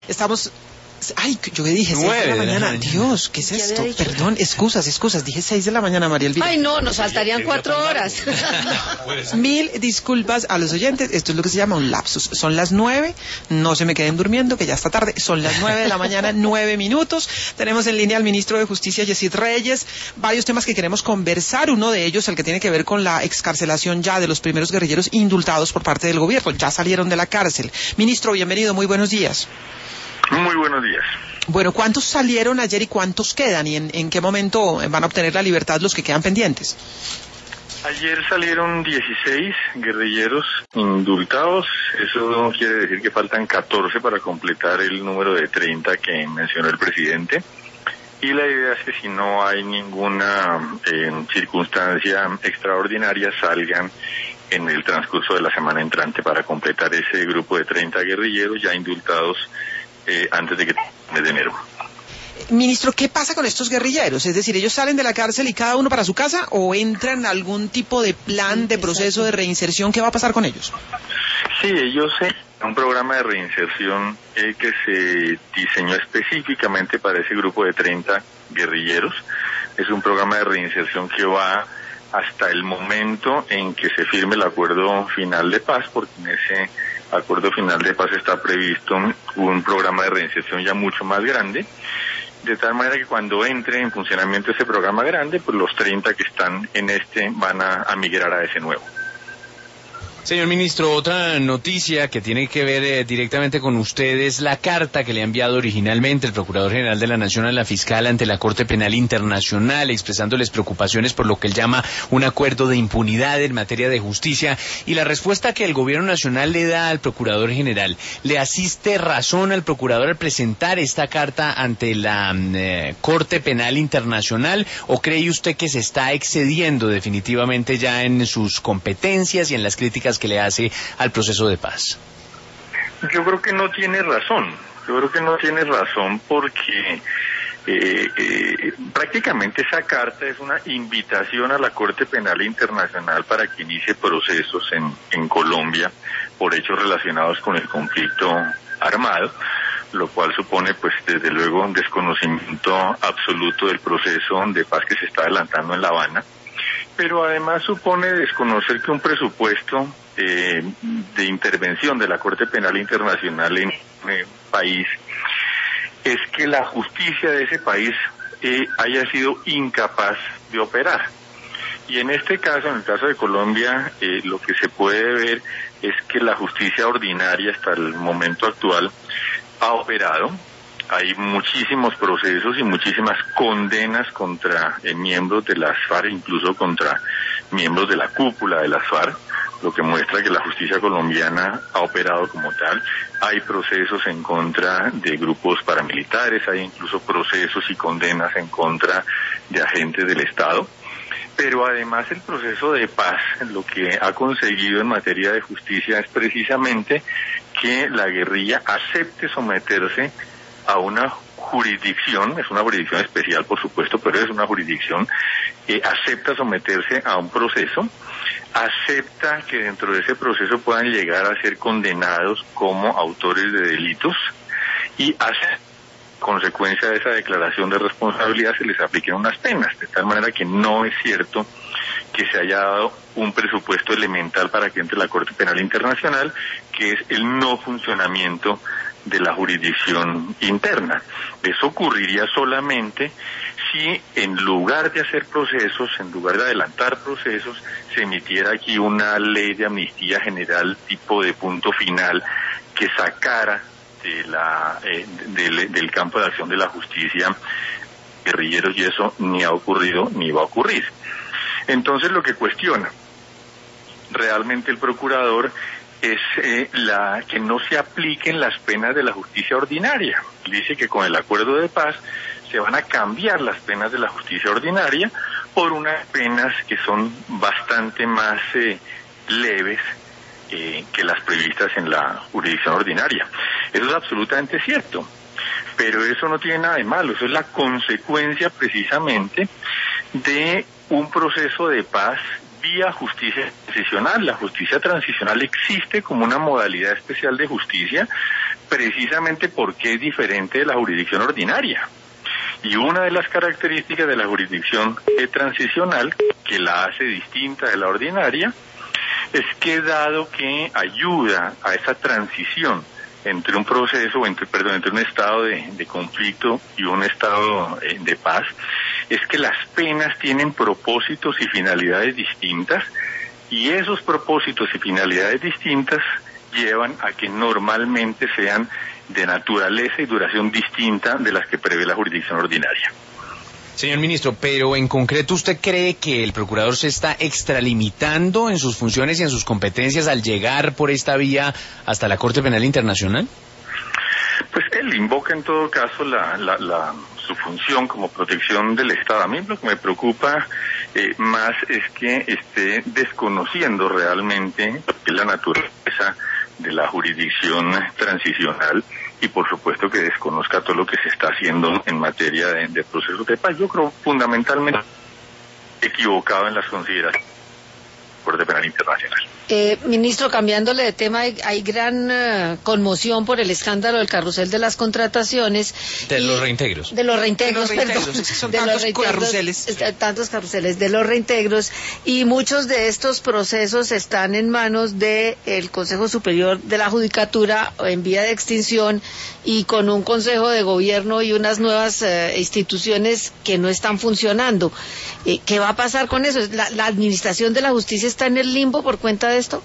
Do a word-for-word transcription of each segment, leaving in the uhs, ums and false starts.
Estamos... Ay, yo que dije, seis de la mañana. Dios, ¿qué es esto? Perdón, excusas, excusas. Dije seis de la mañana, María Elvira. Ay, no, nos faltarían cuatro horas. Mil disculpas a los oyentes. Esto es lo que se llama un lapsus. Son las nueve. No se me queden durmiendo, que ya está tarde. Son las nueve de la mañana, nueve minutos. Tenemos en línea al ministro de Justicia, Yesid Reyes. Varios temas que queremos conversar. Uno de ellos, el que tiene que ver con la excarcelación ya de los primeros guerrilleros indultados por parte del gobierno. Ya salieron de la cárcel. Ministro, bienvenido. Muy buenos días. Muy buenos días. Bueno, ¿cuántos salieron ayer y cuántos quedan? ¿Y en, en qué momento van a obtener la libertad los que quedan pendientes? Ayer salieron dieciséis guerrilleros indultados. Eso quiere decir que faltan catorce para completar el número de treinta que mencionó el presidente. Y la idea es que si no hay ninguna eh, circunstancia extraordinaria, salgan en el transcurso de la semana entrante para completar ese grupo de treinta guerrilleros ya indultados Eh, antes de que termine de enero. Ministro, ¿qué pasa con estos guerrilleros? Es decir, ¿ellos salen de la cárcel y cada uno para su casa o entran en algún tipo de plan, de proceso de reinserción? ¿Qué va a pasar con ellos? Sí, ellos eh, un programa de reinserción eh, que se diseñó específicamente para ese grupo de treinta guerrilleros. Es un programa de reinserción que va hasta el momento en que se firme el acuerdo final de paz, porque en ese acuerdo final de paz está previsto un programa de reinserción ya mucho más grande, de tal manera que cuando entre en funcionamiento ese programa grande, pues los treinta que están en este van a, a migrar a ese nuevo. Señor ministro, otra noticia que tiene que ver eh, directamente con usted es la carta que le ha enviado originalmente el Procurador General de la Nación a la fiscal ante la Corte Penal Internacional, expresándoles preocupaciones por lo que él llama un acuerdo de impunidad en materia de justicia, y la respuesta que el Gobierno Nacional le da al Procurador General. ¿Le asiste razón al Procurador al presentar esta carta ante la eh, Corte Penal Internacional, o cree usted que se está excediendo definitivamente ya en sus competencias y en las críticas que le hace al proceso de paz? Yo creo que no tiene razón, yo creo que no tiene razón porque eh, eh, prácticamente esa carta es una invitación a la Corte Penal Internacional para que inicie procesos en, en Colombia por hechos relacionados con el conflicto armado, lo cual supone pues desde luego un desconocimiento absoluto del proceso de paz que se está adelantando en La Habana, pero además supone desconocer que un presupuesto eh, de intervención de la Corte Penal Internacional en un eh, país es que la justicia de ese país eh, haya sido incapaz de operar. Y en este caso, en el caso de Colombia, eh, lo que se puede ver es que la justicia ordinaria hasta el momento actual ha operado. Hay muchísimos procesos y muchísimas condenas contra eh, miembros de las FARC, incluso contra miembros de la cúpula de las FARC, lo que muestra que la justicia colombiana ha operado como tal. Hay procesos en contra de grupos paramilitares, hay incluso procesos y condenas en contra de agentes del Estado. Pero además el proceso de paz, lo que ha conseguido en materia de justicia es precisamente que la guerrilla acepte someterse a una jurisdicción, es una jurisdicción especial por supuesto, pero es una jurisdicción que acepta someterse a un proceso, acepta que dentro de ese proceso puedan llegar a ser condenados como autores de delitos y hace consecuencia de esa declaración de responsabilidad se les apliquen unas penas, de tal manera que no es cierto que se haya dado un presupuesto elemental para que entre la Corte Penal Internacional, que es el no funcionamiento de la jurisdicción interna. Eso ocurriría solamente si en lugar de hacer procesos, en lugar de adelantar procesos, se emitiera aquí una ley de amnistía general tipo de punto final que sacara de la eh, de, del campo de acción de la justicia guerrilleros, y eso ni ha ocurrido ni va a ocurrir. Entonces lo que cuestiona realmente el procurador es eh, la que no se apliquen las penas de la justicia ordinaria. Dice que con el acuerdo de paz se van a cambiar las penas de la justicia ordinaria por unas penas que son bastante más eh, leves eh, que las previstas en la jurisdicción ordinaria. Eso es absolutamente cierto, pero eso no tiene nada de malo, eso es la consecuencia precisamente de un proceso de paz vía justicia transicional. La justicia transicional existe como una modalidad especial de justicia precisamente porque es diferente de la jurisdicción ordinaria. Y una de las características de la jurisdicción eh, transicional, que la hace distinta de la ordinaria, es que dado que ayuda a esa transición entre un proceso, entre, perdón, entre un estado de, de conflicto y un estado eh, de paz, es que las penas tienen propósitos y finalidades distintas, y esos propósitos y finalidades distintas llevan a que normalmente sean de naturaleza y duración distinta de las que prevé la jurisdicción ordinaria. Señor ministro, pero en concreto, ¿usted cree que el procurador se está extralimitando en sus funciones y en sus competencias al llegar por esta vía hasta la Corte Penal Internacional? Pues él invoca en todo caso la, la, la, su función como protección del Estado. A mí lo que me preocupa eh, más es que esté desconociendo realmente la naturaleza de la jurisdicción transicional y por supuesto que desconozca todo lo que se está haciendo en materia de, de procesos de paz. Yo creo fundamentalmente equivocado en las consideraciones de la Corte Penal Internacional. Eh, ministro, cambiándole de tema, hay, hay gran uh, conmoción por el escándalo del carrusel de las contrataciones. De y, los reintegros. De los reintegros, de los reintegros, perdón. es que son de tantos los reintegros, carruseles. Es, tantos carruseles, de los reintegros. Y muchos de estos procesos están en manos del Consejo Superior de la Judicatura en vía de extinción y con un Consejo de Gobierno y unas nuevas uh, instituciones que no están funcionando. Eh, ¿Qué va a pasar con eso? ¿La, la administración de la justicia está en el limbo por cuenta de esto?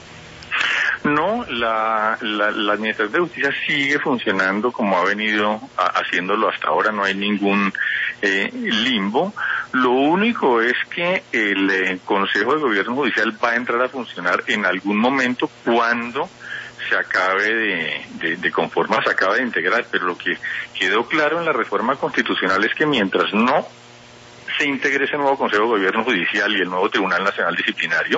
No, la, la, la Administración de Justicia sigue funcionando como ha venido a, haciéndolo hasta ahora, no hay ningún eh, limbo. Lo único es que el eh, Consejo de Gobierno Judicial va a entrar a funcionar en algún momento cuando se acabe de, de, de conformar, se acabe de integrar, pero lo que quedó claro en la reforma constitucional es que mientras no se integre ese nuevo Consejo de Gobierno Judicial y el nuevo Tribunal Nacional Disciplinario,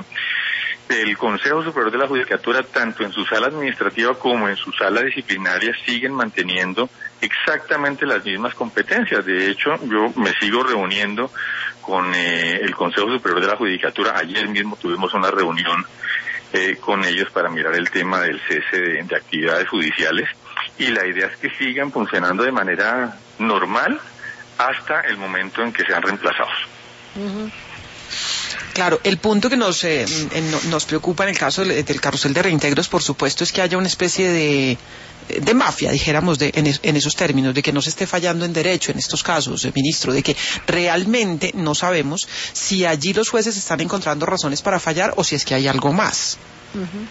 el Consejo Superior de la Judicatura, tanto en su sala administrativa como en su sala disciplinaria, siguen manteniendo exactamente las mismas competencias. De hecho, yo me sigo reuniendo con eh, el Consejo Superior de la Judicatura. Ayer mismo tuvimos una reunión eh, con ellos para mirar el tema del cese de, de actividades judiciales, y la idea es que sigan funcionando de manera normal hasta el momento en que sean reemplazados. Uh-huh. Claro, el punto que nos eh, en, nos preocupa en el caso del, del carrusel de reintegros, por supuesto, es que haya una especie de, de mafia, dijéramos, de, en, es, en esos términos, de que no se esté fallando en derecho en estos casos, eh, ministro, de que realmente no sabemos si allí los jueces están encontrando razones para fallar o si es que hay algo más. Uh-huh.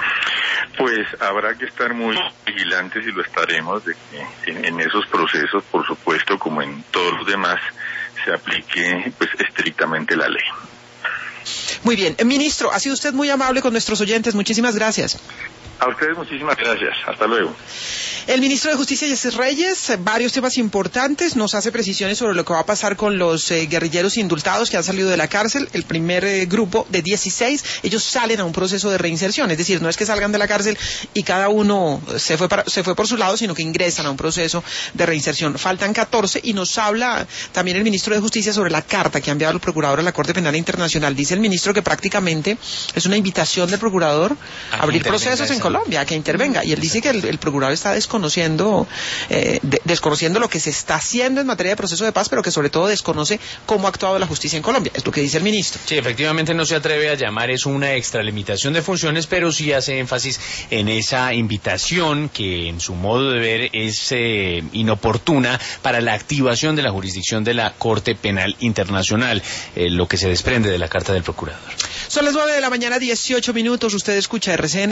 Pues habrá que estar muy vigilantes y lo estaremos de que en, en esos procesos, por supuesto, como en todos los demás, se aplique pues estrictamente la ley. Muy bien, ministro, ha sido usted muy amable con nuestros oyentes, muchísimas gracias. A ustedes muchísimas gracias, hasta luego. El ministro de Justicia, Yesés Reyes, varios temas importantes, nos hace precisiones sobre lo que va a pasar con los eh, guerrilleros indultados que han salido de la cárcel. El primer eh, grupo de dieciséis, ellos salen a un proceso de reinserción, es decir, no es que salgan de la cárcel y cada uno se fue, para, se fue por su lado, sino que ingresan a un proceso de reinserción. Faltan catorce y nos habla también el ministro de Justicia sobre la carta que ha enviado el procurador a la Corte Penal Internacional. Dice el ministro que prácticamente es una invitación del procurador a abrir procesos en Colombia, a que intervenga, y él dice que el, el procurador está desconociendo eh, de, desconociendo lo que se está haciendo en materia de proceso de paz, pero que sobre todo desconoce cómo ha actuado la justicia en Colombia, es lo que dice el ministro. Sí, efectivamente no se atreve a llamar eso una extralimitación de funciones, pero sí hace énfasis en esa invitación que en su modo de ver es eh, inoportuna para la activación de la jurisdicción de la Corte Penal Internacional, eh, lo que se desprende de la carta del procurador. Son las nueve de la mañana, dieciocho minutos, usted escucha R C N.